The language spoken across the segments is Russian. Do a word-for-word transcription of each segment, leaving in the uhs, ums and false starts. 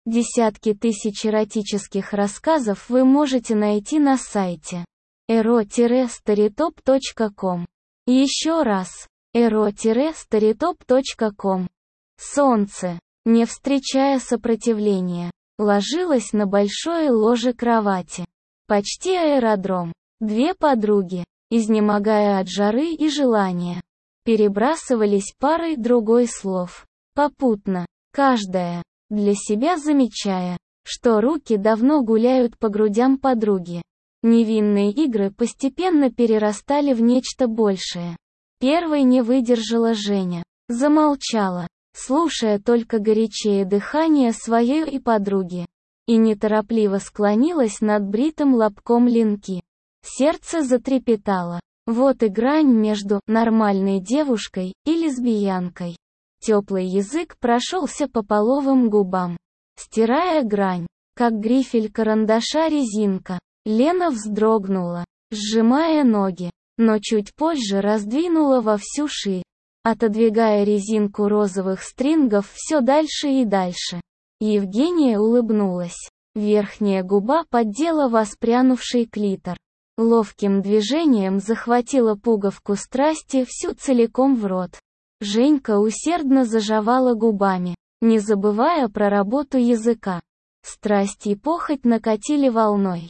Десятки тысяч эротических рассказов вы можете найти на сайте эро старитоп точка ком. Еще раз. эро старитоп точка ком. Солнце, не встречая сопротивления, ложилось на большое ложе кровати. Почти аэродром. Две подруги, изнемогая от жары и желания, перебрасывались парой другой слов. Попутно, каждая, для себя замечая, что руки давно гуляют по грудям подруги. Невинные игры постепенно перерастали в нечто большее. Первой не выдержала Женя. Замолчала, слушая только горячее дыхание своей и подруги. И неторопливо склонилась над бритым лобком Ленки. Сердце затрепетало. Вот и грань между нормальной девушкой и лесбиянкой. Теплый язык прошелся по половым губам, стирая грань, как грифель карандаша резинка. Лена вздрогнула, сжимая ноги, но чуть позже раздвинула во всю ширь, отодвигая резинку розовых стрингов все дальше и дальше. Евгения улыбнулась. Верхняя губа поддела воспрянувший клитор. Ловким движением захватила пуговку страсти всю целиком в рот. Женька усердно зажевала губами, не забывая про работу языка. Страсть и похоть накатили волной.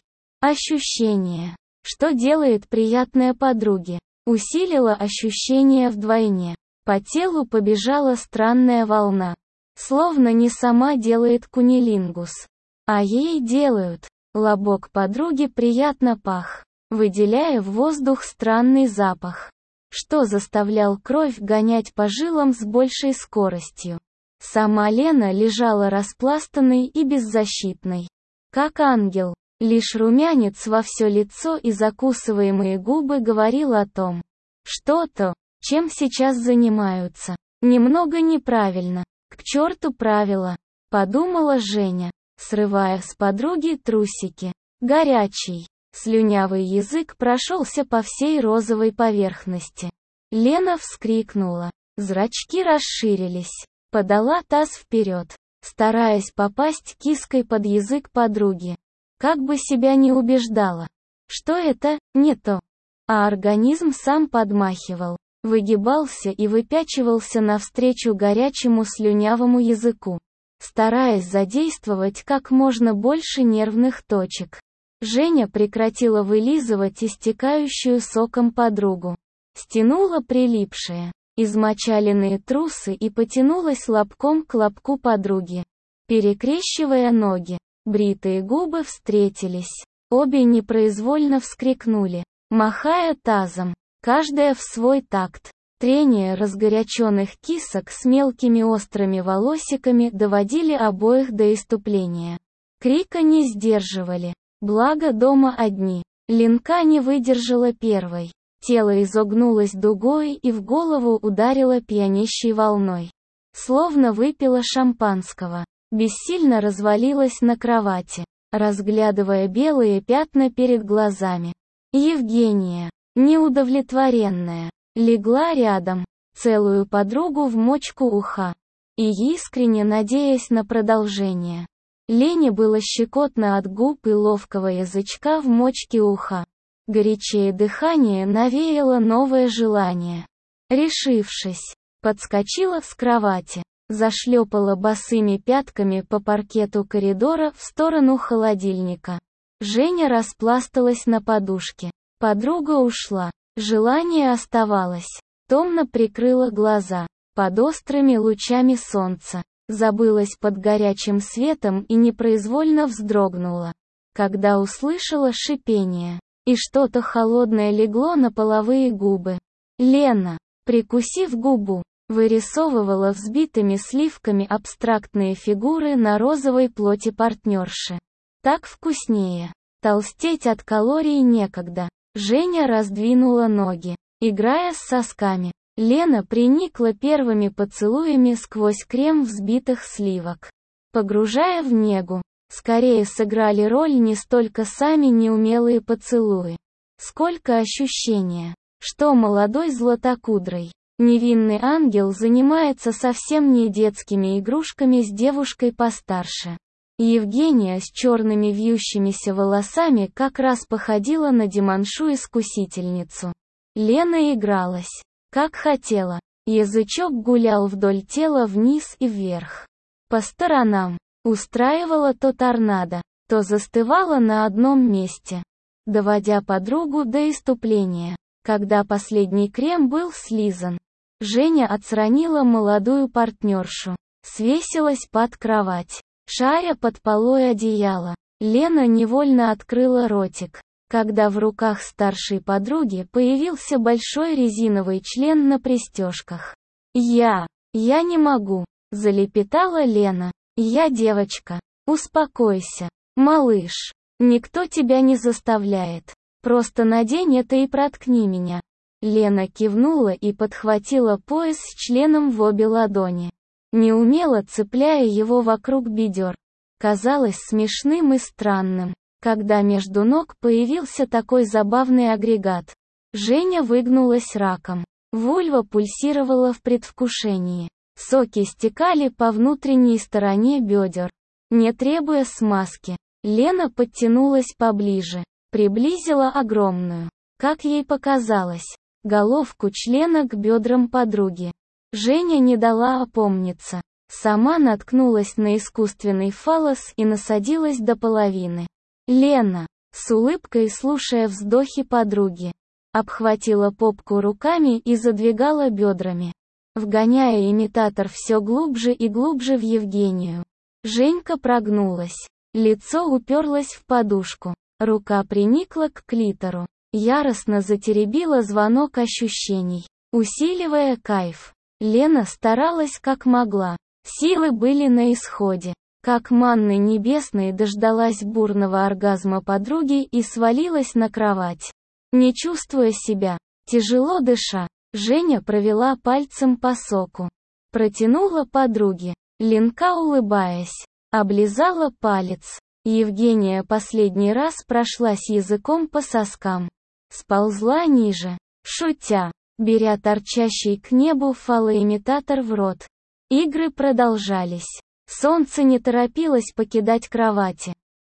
Ощущение, что делает приятное подруге, усилило ощущение вдвойне. По телу побежала странная волна. Словно не сама делает кунилингус, а ей делают. Лобок подруги приятно пах, выделяя в воздух странный запах, что заставлял кровь гонять по жилам с большей скоростью. Сама Лена лежала распластанной и беззащитной, как ангел. Лишь румянец во все лицо и закусываемые губы говорил о том, что то, чем сейчас занимаются, немного неправильно. К черту правила, подумала Женя, срывая с подруги трусики. Горячий, слюнявый язык прошелся по всей розовой поверхности. Лена вскрикнула, зрачки расширились, подала таз вперед, стараясь попасть киской под язык подруги. Как бы себя не убеждала, что это не то, а организм сам подмахивал, выгибался и выпячивался навстречу горячему слюнявому языку, стараясь задействовать как можно больше нервных точек. Женя прекратила вылизывать истекающую соком подругу, стянула прилипшие, измочаленные трусы и потянулась лобком к лобку подруги, перекрещивая ноги. Бритые губы встретились, обе непроизвольно вскрикнули, махая тазом, каждая в свой такт. Трение разгоряченных кисок с мелкими острыми волосиками доводили обоих до исступления. Крика не сдерживали, благо дома одни. Ленка не выдержала первой. Тело изогнулось дугой и в голову ударило пьянящей волной. Словно выпила шампанского. Бессильно развалилась на кровати, разглядывая белые пятна перед глазами. Евгения, неудовлетворенная, легла рядом, целую подругу в мочку уха, и искренне надеясь на продолжение. Лене было щекотно от губ и ловкого язычка в мочке уха. Горячее дыхание навеяло новое желание. Решившись, подскочила с кровати. Зашлепала босыми пятками по паркету коридора в сторону холодильника. Женя распласталась на подушке. Подруга ушла. Желание оставалось. Томно прикрыла глаза. Под острыми лучами солнца. Забылась под горячим светом и непроизвольно вздрогнула, когда услышала шипение. И что-то холодное легло на половые губы. Лена, прикусив губу, вырисовывала взбитыми сливками абстрактные фигуры на розовой плоти партнерши. Так вкуснее. Толстеть от калорий некогда. Женя раздвинула ноги, играя с сосками. Лена приникла первыми поцелуями сквозь крем взбитых сливок, погружая в негу. Скорее сыграли роль не столько сами неумелые поцелуи, сколько ощущения, что молодой златокудрой невинный ангел занимается совсем не детскими игрушками с девушкой постарше. Евгения с черными вьющимися волосами как раз походила на Деманшу-искусительницу. Лена игралась, как хотела. Язычок гулял вдоль тела вниз и вверх. По сторонам. Устраивала то торнадо, то застывала на одном месте, доводя подругу до исступления. Когда последний крем был слизан, Женя отстранила молодую партнершу, свесилась под кровать, шаря под полой одеяла. Лена невольно открыла ротик, когда в руках старшей подруги появился большой резиновый член на пристежках. «Я, я не могу», — залепетала Лена. «Я девочка. Успокойся, малыш. Никто тебя не заставляет. Просто надень это и проткни меня». Лена кивнула и подхватила пояс с членом в обе ладони, неумело цепляя его вокруг бедер. Казалось смешным и странным, когда между ног появился такой забавный агрегат. Женя выгнулась раком. Вульва пульсировала в предвкушении. Соки стекали по внутренней стороне бедер. Не требуя смазки, Лена подтянулась поближе, приблизила огромную, как ей показалось, головку члена к бедрам подруги. Женя не дала опомниться, сама наткнулась на искусственный фаллос и насадилась до половины. Лена, с улыбкой слушая вздохи подруги, обхватила попку руками и задвигала бедрами, вгоняя имитатор все глубже и глубже в Евгению. Женька прогнулась. Лицо уперлось в подушку. Рука приникла к клитору. Яростно затеребила звонок ощущений, усиливая кайф. Лена старалась как могла. Силы были на исходе. Как манны небесной дождалась бурного оргазма подруги и свалилась на кровать. Не чувствуя себя, тяжело дыша, Женя провела пальцем по соку. Протянула подруге. Ленка, улыбаясь, облизала палец. Евгения последний раз прошлась языком по соскам. Сползла ниже, шутя, беря торчащий к небу фалоимитатор в рот. Игры продолжались. Солнце не торопилось покидать кровати.